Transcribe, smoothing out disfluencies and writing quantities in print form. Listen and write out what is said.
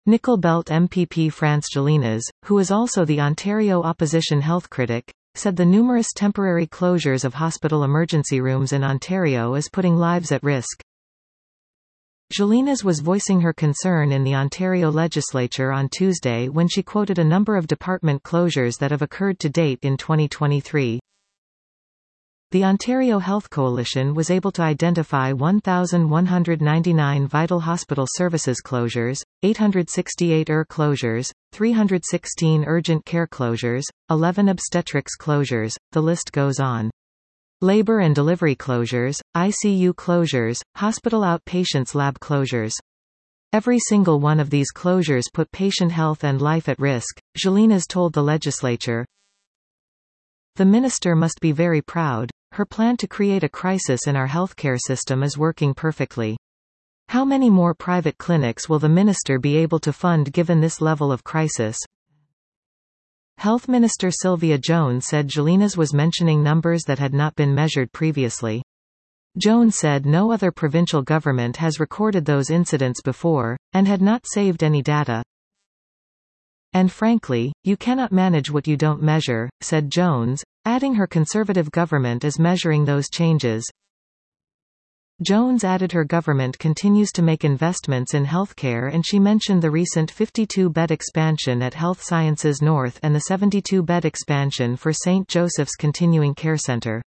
Nickel Belt MPP France Gélinas, who is also the Ontario opposition health critic, said the numerous temporary closures of hospital emergency rooms in Ontario is putting lives at risk. Gélinas was voicing her concern in the Ontario legislature on Tuesday when she quoted a number of department closures that have occurred to date in 2023. The Ontario Health Coalition was able to identify 1,199 vital hospital services closures, 868 closures, 316 urgent care closures, 11 obstetrics closures, the list goes on. Labor and delivery closures, ICU closures, hospital outpatients lab closures. Every single one of these closures put patient health and life at risk, Gélinas told the legislature. The minister must be very proud. Her plan to create a crisis in our healthcare system is working perfectly. How many more private clinics will the minister be able to fund given this level of crisis? Health Minister Sylvia Jones said Gélinas was mentioning numbers that had not been measured previously. Jones said no other provincial government has recorded those incidents before, and had not saved any data. And frankly, you cannot manage what you don't measure, said Jones, adding her Conservative government is measuring those changes. Jones added her government continues to make investments in healthcare, and she mentioned the recent 52-bed expansion at Health Sciences North and the 72-bed expansion for St. Joseph's Continuing Care Centre.